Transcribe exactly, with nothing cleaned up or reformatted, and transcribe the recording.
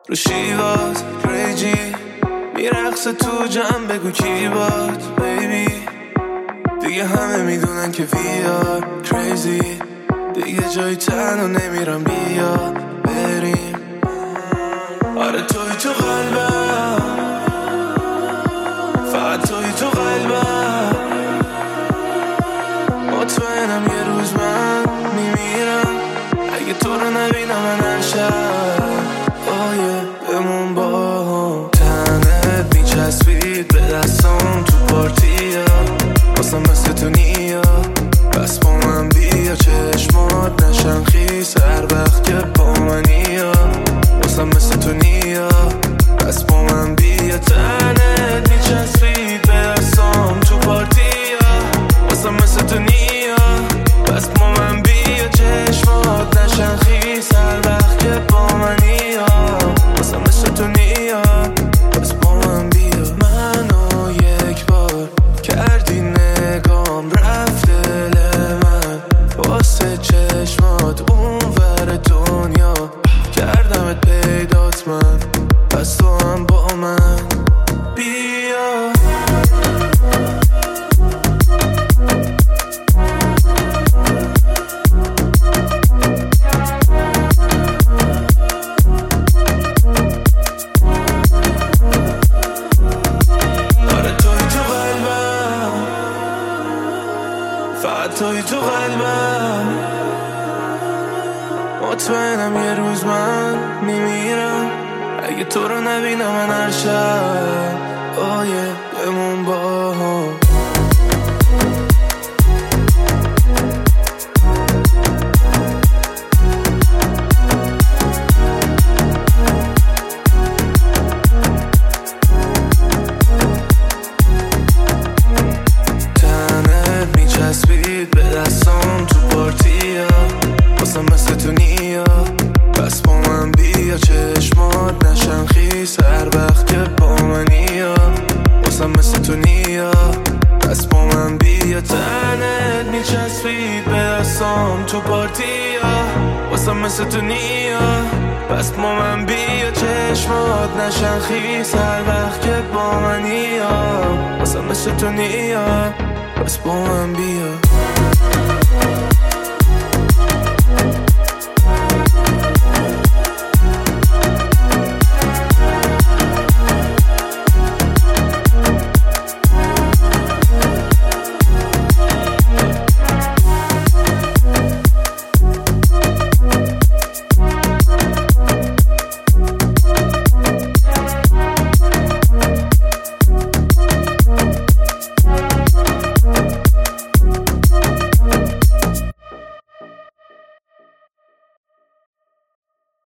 رو شیوات ریجی میرقصه تو جمع بگو کی باد بیبی دیگه همه میدونن که وی آر کریزی دیگه جای تنها نمیرم بیا بریم آره توی تو قلبم فقط توی تو قلبم مطمئنم یه روز من میمیرم اگه تو رو نبینم من هر شب آیه بمون با هم تنت میچسبید به دستام تو پارتیا واسم مثل تو نیا بس با من بیا چشمات نشن خیس هر وقت که با منی واسم مثل تو نیا بس با من بیا تنت میچسبید به دستام تو پارتیا واسم مثل تو نیا بس با من بیا چشمات نشن خیس هر وقت که با منی واسم مثل تو نیا بس با من بیا منو یک بار کردی نگام رفت دل من واسه چشمات اون ور دنیا کردمت پیدات من پس تو هم با من بیا توی تو قلبم مطمئنم یه روز من میمیرم اگه تو رو نبینم من هر شب آیه بمون با هم چسبید به دستام تو پارتیا واسم مثل تو نیا بس با من بیا چشمات نشن خیس هر وقت که با منی واسم مثل تو نیا بس با من بیا تنت میچسبید به دستام تو پارتیا واسم مثل تو نیا بس با من بیا چشمات نشن خیس هر وقت که با منی واسم مثل تو نیا بس با من بیا